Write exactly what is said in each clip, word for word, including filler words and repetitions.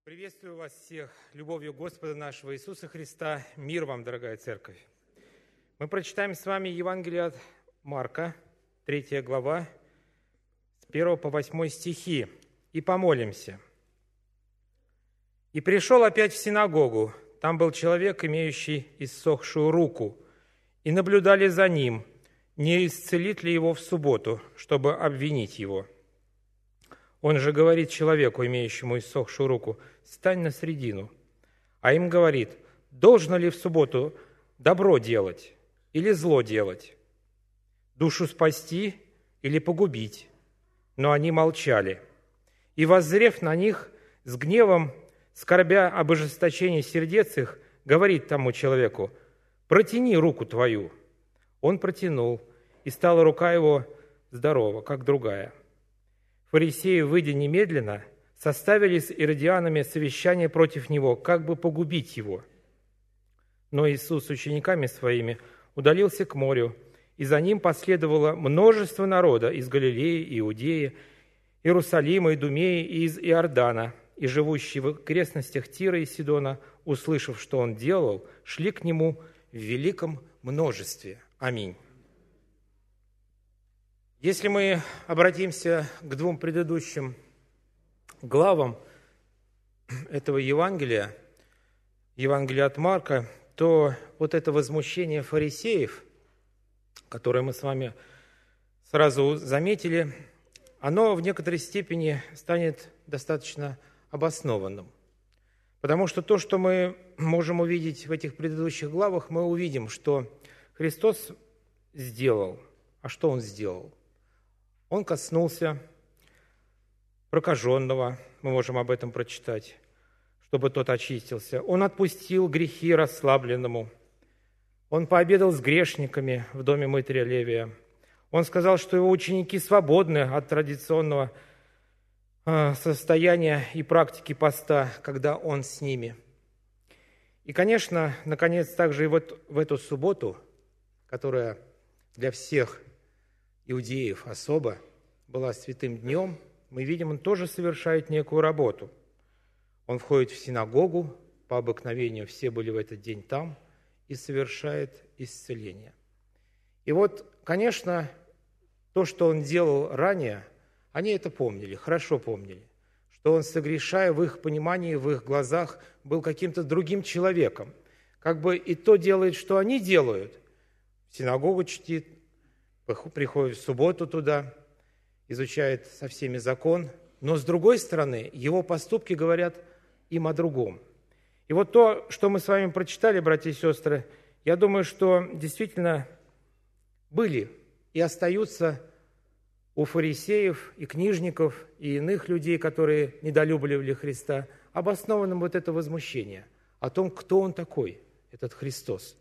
Приветствую вас всех любовью Господа нашего Иисуса Христа. Мир вам, дорогая церковь. Мы прочитаем с вами Евангелие от Марка, третья глава, с первого по восьмой стихи, и помолимся. «И пришел опять в синагогу. Там был человек, имеющий иссохшую руку, и наблюдали за ним, не исцелит ли его в субботу, чтобы обвинить его. Он же говорит человеку, имеющему иссохшую руку: стань на средину. А им говорит: должно ли в субботу добро делать или зло делать, душу спасти или погубить? Но они молчали. И, воззрев на них с гневом, скорбя об ожесточении сердец их, говорит тому человеку: протяни руку твою. Он протянул, и стала рука его здорова, как другая. Фарисеи, выйдя немедленно, составили с иродианами совещание против него, как бы погубить его. Но Иисус с учениками своими удалился к морю, и за ним последовало множество народа из Галилеи, Иудеи, Иерусалима, Идумеи и из Иордана, и живущие в окрестностях Тира и Сидона, услышав, что он делал, шли к нему в великом множестве. Аминь. Если мы обратимся к двум предыдущим главам этого Евангелия, Евангелия от Марка, то вот это возмущение фарисеев, которое мы с вами сразу заметили, оно в некоторой степени станет достаточно обоснованным. Потому что то, что мы можем увидеть в этих предыдущих главах, мы увидим, что Христос сделал. А что Он сделал? Он коснулся прокаженного, мы можем об этом прочитать, чтобы тот очистился. Он отпустил грехи расслабленному. Он пообедал с грешниками в доме мытаря Левия. Он сказал, что его ученики свободны от традиционного состояния и практики поста, когда он с ними. И, конечно, наконец, также и вот в эту субботу, которая для всех иудеев особо была святым днем, мы видим, он тоже совершает некую работу. Он входит в синагогу, по обыкновению все были в этот день там, и совершает исцеление. И вот, конечно, то, что он делал ранее, они это помнили, хорошо помнили, что он, согрешая в их понимании, в их глазах, был каким-то другим человеком. Как бы и то делает, что они делают. В синагогу чтит, приходит в субботу туда, изучает со всеми закон, но с другой стороны, его поступки говорят им о другом. И вот то, что мы с вами прочитали, братья и сестры, я думаю, что действительно были и остаются у фарисеев и книжников и иных людей, которые недолюбливали Христа, обоснованным вот это возмущение о том, кто Он такой, этот Христос.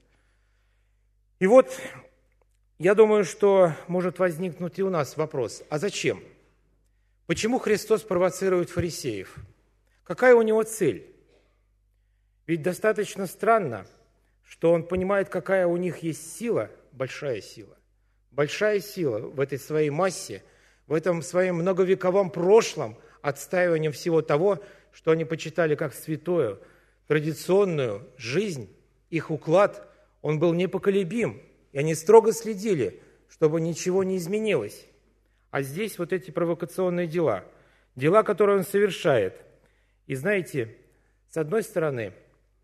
И вот я думаю, что может возникнуть и у нас вопрос: а зачем? Почему Христос провоцирует фарисеев? Какая у Него цель? Ведь достаточно странно, что Он понимает, какая у них есть сила, большая сила. Большая сила в этой своей массе, в этом своем многовековом прошлом, отстаиванием всего того, что они почитали как святое, традиционную жизнь, их уклад, он был непоколебим. И они строго следили, чтобы ничего не изменилось. А здесь вот эти провокационные дела, дела, которые он совершает. И знаете, с одной стороны,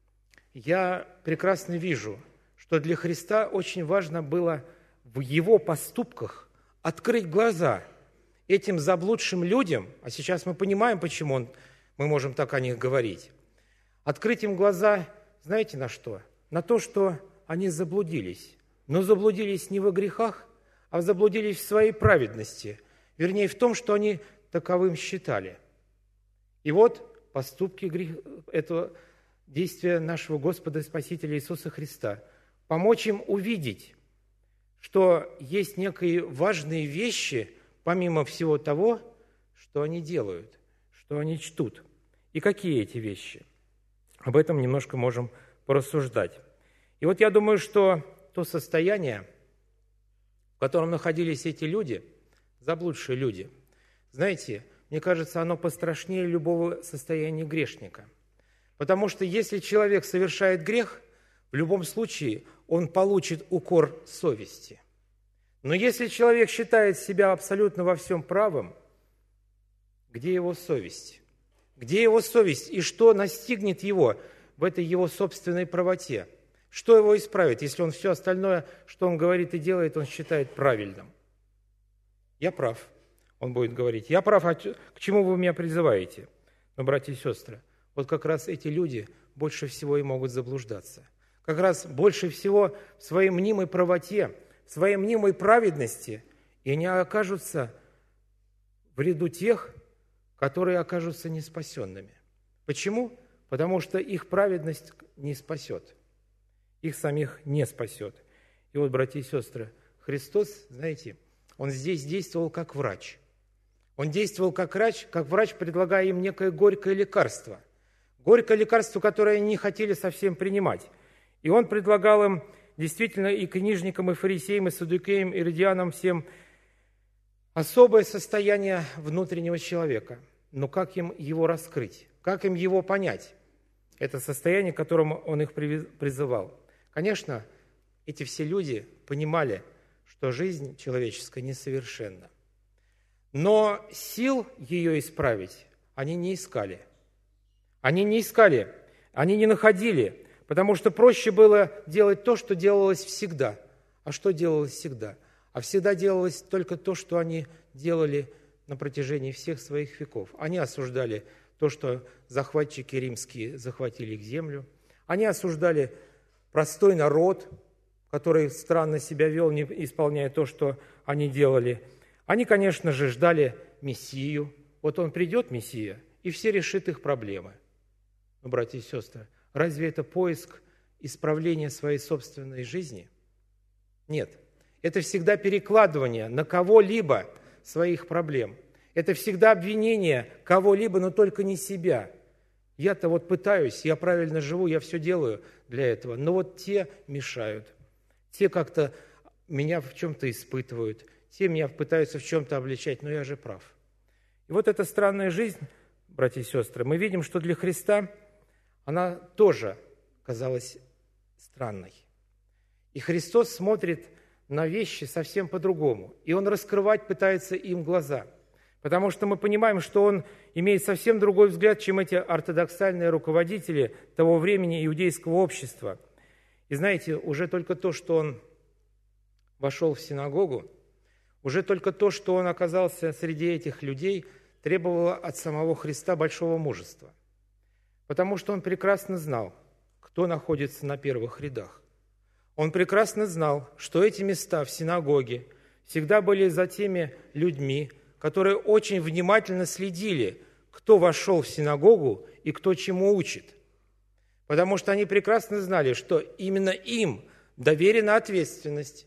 я прекрасно вижу, что для Христа очень важно было в его поступках открыть глаза этим заблудшим людям, а сейчас мы понимаем, почему он, мы можем так о них говорить, открыть им глаза, знаете, на что? На то, что они заблудились. Но заблудились не во грехах, а заблудились в своей праведности, вернее, в том, что они таковым считали. И вот поступки грех... этого действия нашего Господа и Спасителя Иисуса Христа. Помочь им увидеть, что есть некие важные вещи, помимо всего того, что они делают, что они чтут. И какие эти вещи? Об этом немножко можем порассуждать. И вот я думаю, что то состояние, в котором находились эти люди, заблудшие люди, знаете, мне кажется, оно пострашнее любого состояния грешника. Потому что если человек совершает грех, в любом случае он получит укор совести. Но если человек считает себя абсолютно во всем правым, где его совесть? Где его совесть и что настигнет его в этой его собственной правоте? Что его исправит, если он все остальное, что он говорит и делает, он считает правильным? Я прав, он будет говорить. Я прав, а к чему вы меня призываете? Но, братья и сестры, вот как раз эти люди больше всего и могут заблуждаться. Как раз больше всего в своей мнимой правоте, в своей мнимой праведности, и они окажутся в ряду тех, которые окажутся неспасенными. Почему? Потому что их праведность не спасет. Их самих не спасет. И вот, братья и сестры, Христос, знаете, Он здесь действовал как врач. Он действовал как врач, как врач, предлагая им некое горькое лекарство. Горькое лекарство, которое они не хотели совсем принимать. И Он предлагал им действительно и книжникам, и фарисеям, и саддукеям, и иродианам всем особое состояние внутреннего человека. Но как им его раскрыть? Как им его понять? Это состояние, к которому Он их призывал. Конечно, эти все люди понимали, что жизнь человеческая несовершенна. Но сил ее исправить они не искали. Они не искали, они не находили, потому что проще было делать то, что делалось всегда. А что делалось всегда? А всегда делалось только то, что они делали на протяжении всех своих веков. Они осуждали то, что захватчики римские захватили их землю. Они осуждали простой народ, который странно себя вел, не исполняя то, что они делали. Они, конечно же, ждали Мессию. Вот он придет, Мессия, и все решит их проблемы. Но, братья и сестры, разве это поиск исправления своей собственной жизни? Нет. Это всегда перекладывание на кого-либо своих проблем. Это всегда обвинение кого-либо, но только не себя. Я-то вот пытаюсь, я правильно живу, я все делаю для этого, но вот те мешают. Те как-то меня в чем-то испытывают, те меня пытаются в чем-то обличать, но я же прав. И вот эта странная жизнь, братья и сестры, мы видим, что для Христа она тоже казалась странной. И Христос смотрит на вещи совсем по-другому, и Он раскрывать пытается им глаза, потому что мы понимаем, что Он имеет совсем другой взгляд, чем эти ортодоксальные руководители того времени иудейского общества. И знаете, уже только то, что Он вошел в синагогу, уже только то, что Он оказался среди этих людей, требовало от самого Христа большого мужества. Потому что Он прекрасно знал, кто находится на первых рядах. Он прекрасно знал, что эти места в синагоге всегда были за теми людьми, которые очень внимательно следили, кто вошел в синагогу и кто чему учит. Потому что они прекрасно знали, что именно им доверена ответственность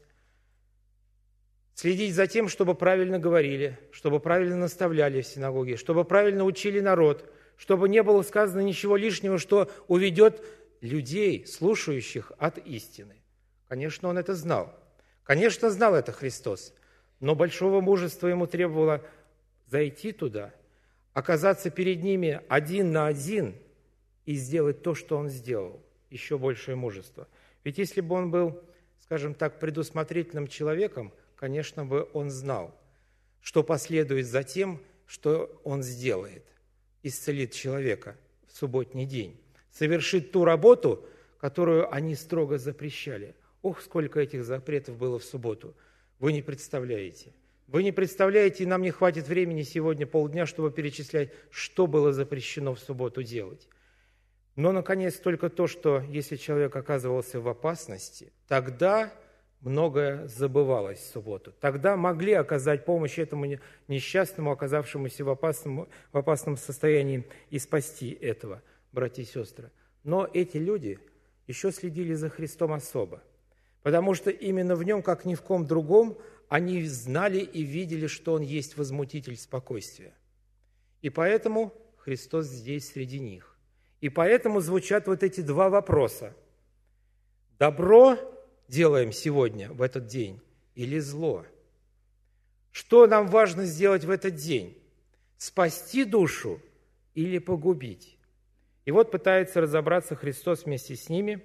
следить за тем, чтобы правильно говорили, чтобы правильно наставляли в синагоге, чтобы правильно учили народ, чтобы не было сказано ничего лишнего, что уведет людей, слушающих, от истины. Конечно, Он это знал. Конечно, знал это Христос. Но большого мужества Ему требовало зайти туда, оказаться перед ними один на один и сделать то, что Он сделал. Еще большее мужество. Ведь если бы Он был, скажем так, предусмотрительным человеком, конечно бы Он знал, что последует за тем, что Он сделает. Исцелит человека в субботний день. Совершит ту работу, которую они строго запрещали. Ох, сколько этих запретов было в субботу. Вы не представляете. Вы не представляете, и нам не хватит времени сегодня полдня, чтобы перечислять, что было запрещено в субботу делать. Но, наконец, только то, что если человек оказывался в опасности, тогда многое забывалось в субботу. Тогда могли оказать помощь этому несчастному, оказавшемуся в опасном, в опасном состоянии, и спасти этого, братья и сестры. Но эти люди еще следили за Христом особо, потому что именно в Нем, как ни в ком другом, они знали и видели, что Он есть возмутитель спокойствия. И поэтому Христос здесь среди них. И поэтому звучат вот эти два вопроса. Добро делаем сегодня, в этот день, или зло? Что нам важно сделать в этот день? спасти душу или погубить. И вот пытается разобраться Христос вместе с ними,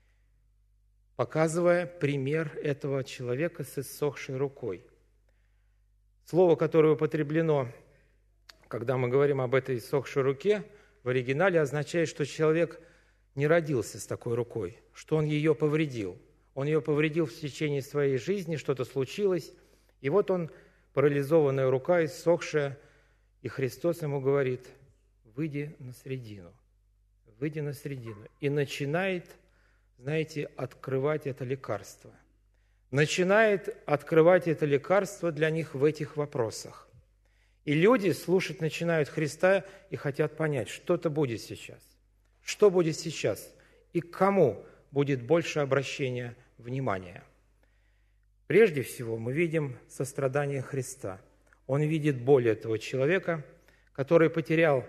показывая пример этого человека с иссохшей рукой. Слово, которое употреблено, когда мы говорим об этой иссохшей руке, в оригинале означает, что человек не родился с такой рукой, что он ее повредил. Он ее повредил в течение своей жизни, что-то случилось, и вот он, парализованная рука, иссохшая, и Христос ему говорит: «Выйди на середину, выйди на середину». И начинает, знаете, открывать это лекарство. Начинает открывать это лекарство для них в этих вопросах. И люди слушать начинают Христа и хотят понять, что-то будет сейчас. Что будет сейчас? И к кому будет больше обращения внимания? Прежде всего, мы видим сострадание Христа. Он видит боль этого человека, который потерял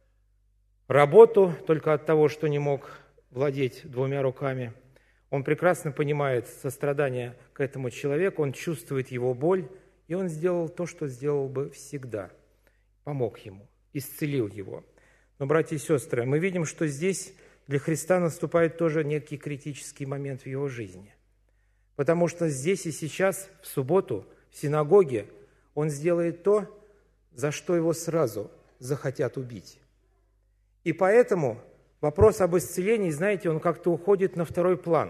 работу только от того, что не мог владеть двумя руками. Он прекрасно понимает сострадание к этому человеку, он чувствует его боль, и он сделал то, что сделал бы всегда. Помог ему, исцелил его. Но, братья и сестры, мы видим, что здесь для Христа наступает тоже некий критический момент в его жизни. Потому что здесь и сейчас, в субботу, в синагоге, он сделает то, за что его сразу захотят убить. И поэтому вопрос об исцелении, знаете, он как-то уходит на второй план.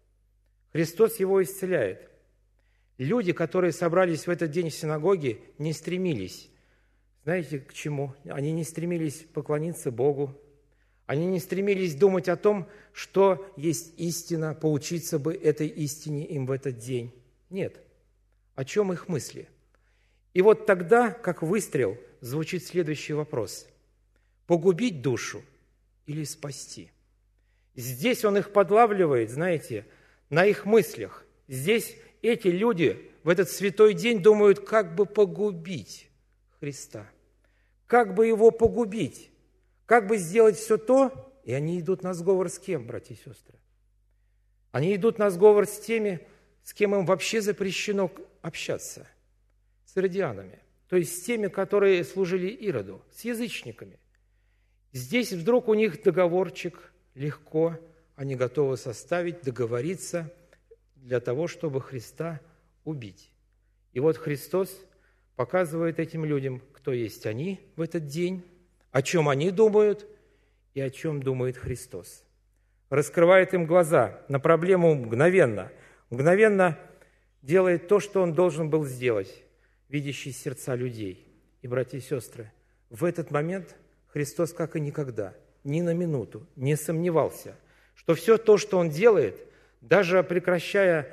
Христос его исцеляет. Люди, которые собрались в этот день в синагоге, не стремились, знаете, к чему? Они не стремились поклониться Богу. Они не стремились думать о том, что есть истина, поучиться бы этой истине им в этот день. Нет. О чем их мысли? И вот тогда, как выстрел, звучит следующий вопрос. Погубить душу или спасти? Здесь он их подлавливает, знаете, на их мыслях. Здесь эти люди в этот святой день думают, как бы погубить Христа, как бы его погубить, как бы сделать все то, и они идут на сговор с кем, братья и сестры? Они идут на сговор с теми, с кем им вообще запрещено общаться, с иродианами, то есть с теми, которые служили Ироду, с язычниками. Здесь вдруг у них договорчик, легко, они готовы составить, договориться для того, чтобы Христа убить. И вот Христос показывает этим людям, кто есть они в этот день, о чем они думают и о чем думает Христос. Раскрывает им глаза на проблему мгновенно, мгновенно делает то, что он должен был сделать, видящий сердца людей. И, братья и сестры, в этот момент Христос, как и никогда, ни на минуту не сомневался, что все то, что он делает, даже прекращая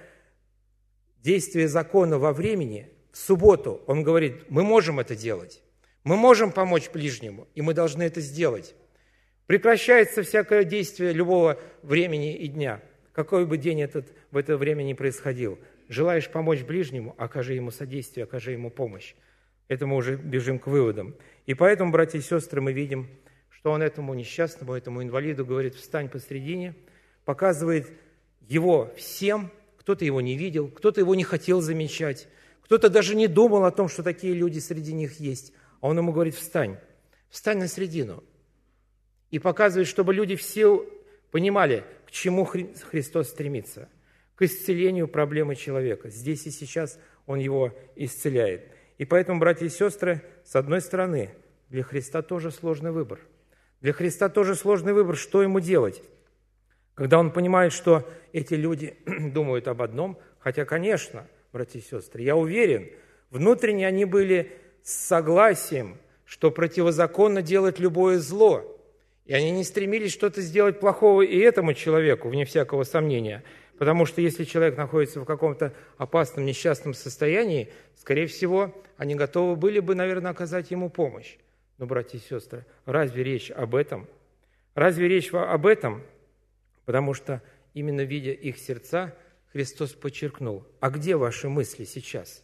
действие закона во времени, в субботу, он говорит, мы можем это делать, мы можем помочь ближнему, и мы должны это сделать. Прекращается всякое действие любого времени и дня, какой бы день этот в это время ни происходил. Желаешь помочь ближнему, окажи ему содействие, окажи ему помощь. Это мы уже бежим к выводам. И поэтому, братья и сестры, мы видим, что он этому несчастному, этому инвалиду говорит, встань посредине, показывает его всем, кто-то его не видел, кто-то его не хотел замечать, кто-то даже не думал о том, что такие люди среди них есть. А он ему говорит, встань, встань на середину. И показывает, чтобы люди все понимали, к чему Христос стремится. К исцелению проблемы человека. Здесь и сейчас Он его исцеляет. И поэтому, братья и сестры, с одной стороны, для Христа тоже сложный выбор. Для Христа тоже сложный выбор, что ему делать. Когда Он понимает, что эти люди думают об одном, хотя, конечно, братья и сестры, я уверен, внутренне они были с согласием, что противозаконно делать любое зло. И они не стремились что-то сделать плохого и этому человеку, вне всякого сомнения. Потому что если человек находится в каком-то опасном, несчастном состоянии, скорее всего, они готовы были бы, наверное, оказать ему помощь. Но, братья и сестры, разве речь об этом? Разве речь об этом? Потому что, именно видя их сердца, Христос подчеркнул, а где ваши мысли сейчас?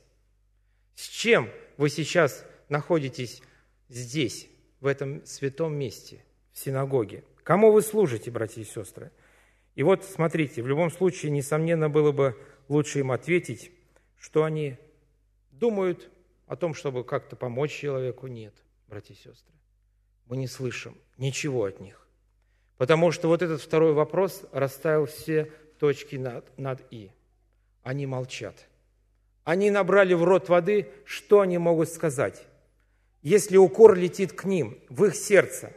С чем вы сейчас находитесь здесь, в этом святом месте, в синагоге? Кому вы служите, братья и сестры? И вот, смотрите, в любом случае, несомненно, было бы лучше им ответить, что они думают о том, чтобы как-то помочь человеку. Нет, братья и сестры. Мы не слышим ничего от них. Потому что вот этот второй вопрос расставил все точки над, над «и». Они молчат. Они набрали в рот воды, что они могут сказать? Если укор летит к ним, в их сердце,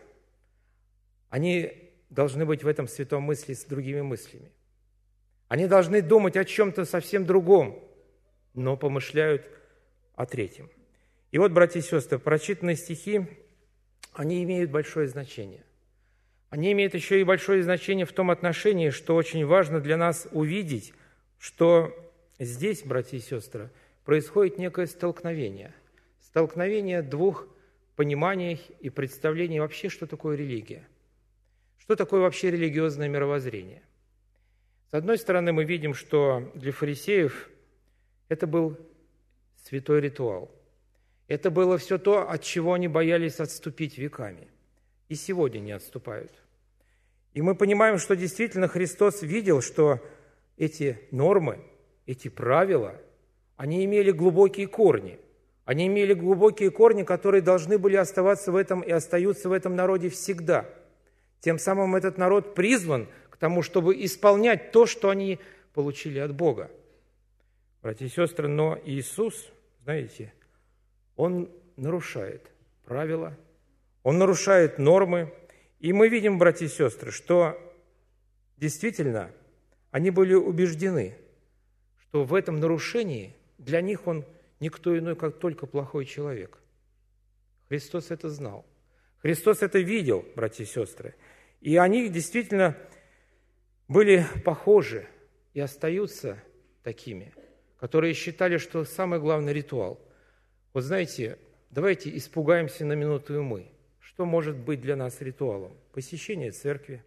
они должны быть в этом святом мысли с другими мыслями. Они должны думать о чем-то совсем другом, но помышляют о третьем. И вот, братья и сестры, прочитанные стихи, они имеют большое значение. Они имеют еще и большое значение в том отношении, что очень важно для нас увидеть, что здесь, братья и сестры, происходит некое столкновение. Столкновение двух пониманий и представлений вообще, что такое религия. Что такое вообще религиозное мировоззрение? С одной стороны, мы видим, что для фарисеев это был святой ритуал. Это было все то, от чего они боялись отступить веками. И сегодня не отступают. И мы понимаем, что действительно Христос видел, что эти нормы, эти правила, они имели глубокие корни. Они имели глубокие корни, которые должны были оставаться в этом и остаются в этом народе всегда. Тем самым этот народ призван к тому, чтобы исполнять то, что они получили от Бога. Братья и сестры, но Иисус, знаете, Он нарушает правила, Он нарушает нормы. И мы видим, братья и сестры, что действительно они были убеждены, что в этом нарушении для них Он никто иной, как только плохой человек. Христос это знал. Христос это видел, братья и сестры. И они действительно были похожи и остаются такими, которые считали, что самый главный ритуал. Вот знаете, давайте испугаемся на минуту и мы. Что может быть для нас ритуалом? Посещение церкви.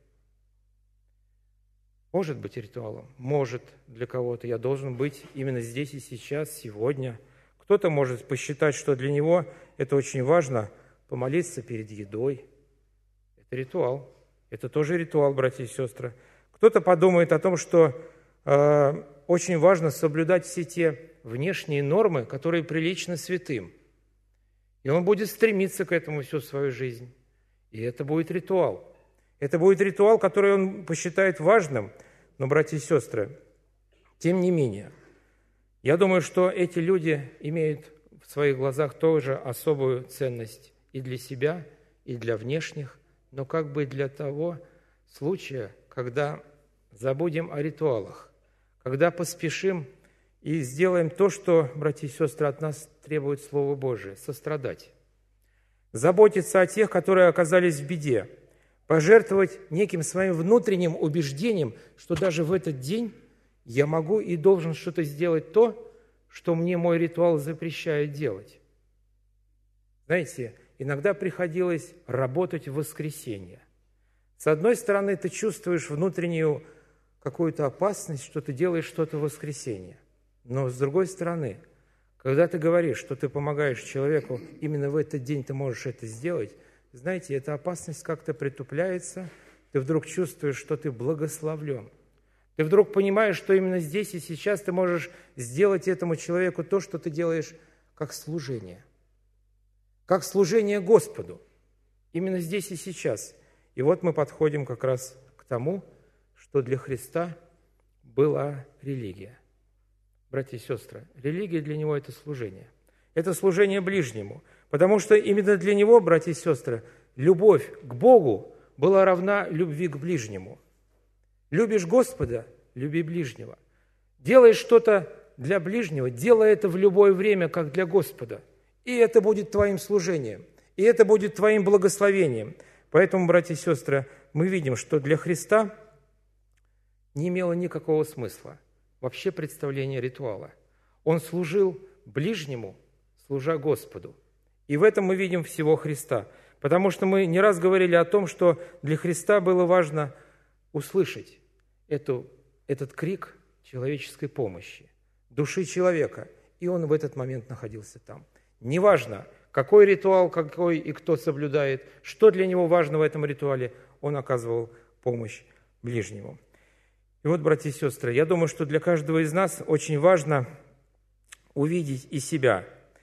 Может быть ритуалом? Может для кого-то. Я должен быть именно здесь и сейчас, сегодня. Кто-то может посчитать, что для него это очень важно, помолиться перед едой. Это ритуал. Это тоже ритуал, братья и сестры. Кто-то подумает о том, что э, очень важно соблюдать все те внешние нормы, которые приличны святым. И он будет стремиться к этому всю свою жизнь. И это будет ритуал. Это будет ритуал, который он посчитает важным. Но, братья и сестры, тем не менее, я думаю, что эти люди имеют в своих глазах тоже особую ценность и для себя, и для внешних, но как бы для того случая, когда забудем о ритуалах, когда поспешим и сделаем то, что, братья и сестры, от нас требует Слово Божие – сострадать. Заботиться о тех, которые оказались в беде, пожертвовать неким своим внутренним убеждением, что даже в этот день я могу и должен что-то сделать то, что мне мой ритуал запрещает делать. Знаете, иногда приходилось работать в воскресенье. С одной стороны, ты чувствуешь внутреннюю какую-то опасность, что ты делаешь что-то в воскресенье. Но с другой стороны, когда ты говоришь, что ты помогаешь человеку, именно в этот день ты можешь это сделать, знаете, эта опасность как-то притупляется, ты вдруг чувствуешь, что ты благословлен. Ты вдруг понимаешь, что именно здесь и сейчас ты можешь сделать этому человеку то, что ты делаешь как служение. Как служение Господу. Именно здесь и сейчас. И вот мы подходим как раз к тому, что для Христа была религия. Братья и сестры, религия для Него – это служение. Это служение ближнему. Потому что именно для Него, братья и сестры, любовь к Богу была равна любви к ближнему. Любишь Господа – люби ближнего. Делаешь что-то для ближнего, делай это в любое время, как для Господа. И это будет твоим служением, и это будет твоим благословением. Поэтому, братья и сестры, мы видим, что для Христа не имело никакого смысла вообще представление ритуала. Он служил ближнему, служа Господу. И в этом мы видим всего Христа. Потому что мы не раз говорили о том, что для Христа было важно услышать эту, этот крик человеческой помощи, души человека. И он в этот момент находился там. Неважно, какой ритуал, какой и кто соблюдает, что для него важно в этом ритуале, он оказывал помощь ближнему. И вот, братья и сестры, я думаю, что для каждого из нас очень важно увидеть и себя.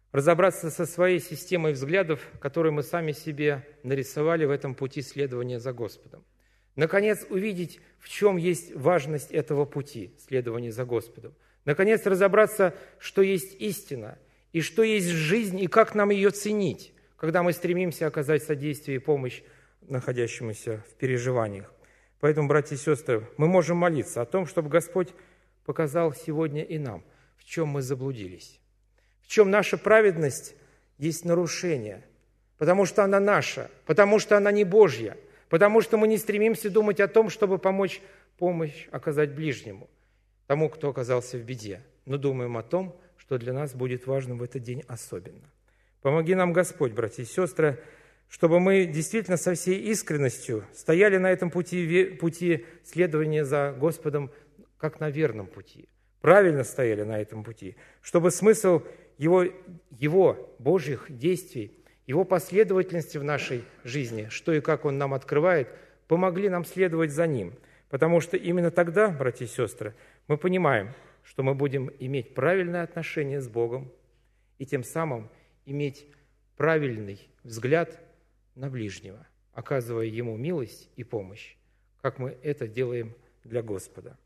разобраться со своей системой взглядов, которые мы сами себе нарисовали в этом пути следования за Господом. Наконец, увидеть, в чем есть важность этого пути следования за Господом. Наконец, разобраться, что есть истина, и что есть жизнь, и как нам ее ценить, когда мы стремимся оказать содействие и помощь находящемуся в переживаниях. Поэтому, братья и сестры, мы можем молиться о том, чтобы Господь показал сегодня и нам, в чем мы заблудились, в чем наша праведность есть нарушение, потому что она наша, потому что она не Божья, потому что мы не стремимся думать о том, чтобы помочь помощь оказать ближнему, тому, кто оказался в беде, но думаем о том, что для нас будет важным в этот день особенно. Помоги нам, Господь, братья и сестры, чтобы мы действительно со всей искренностью стояли на этом пути, пути следования за Господом, как на верном пути, правильно стояли на этом пути, чтобы смысл Его, Его Божьих действий, Его последовательности в нашей жизни, что и как Он нам открывает, помогли нам следовать за Ним. Потому что именно тогда, братья и сестры, мы понимаем, что мы будем иметь правильное отношение с Богом и тем самым иметь правильный взгляд на ближнего, оказывая ему милость и помощь, как мы это делаем для Господа.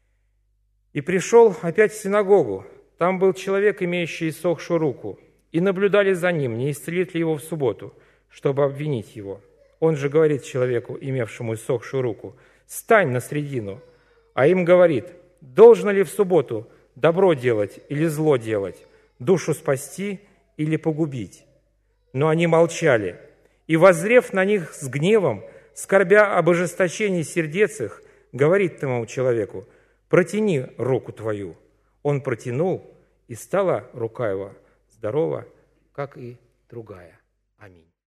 «И пришел опять в синагогу. Там был человек, имеющий иссохшую руку, и наблюдали за ним, не исцелит ли его в субботу, чтобы обвинить его. Он же говорит человеку, имевшему иссохшую руку: «Стань на средину». А им говорит: «Должно ли в субботу добро делать или зло делать, душу спасти или погубить?» Но они молчали. И, воззрев на них с гневом, скорбя об ожесточении сердец их, говорит тому человеку: «Протяни руку твою». Он протянул, и стала рука его здорова, как и другая. Аминь.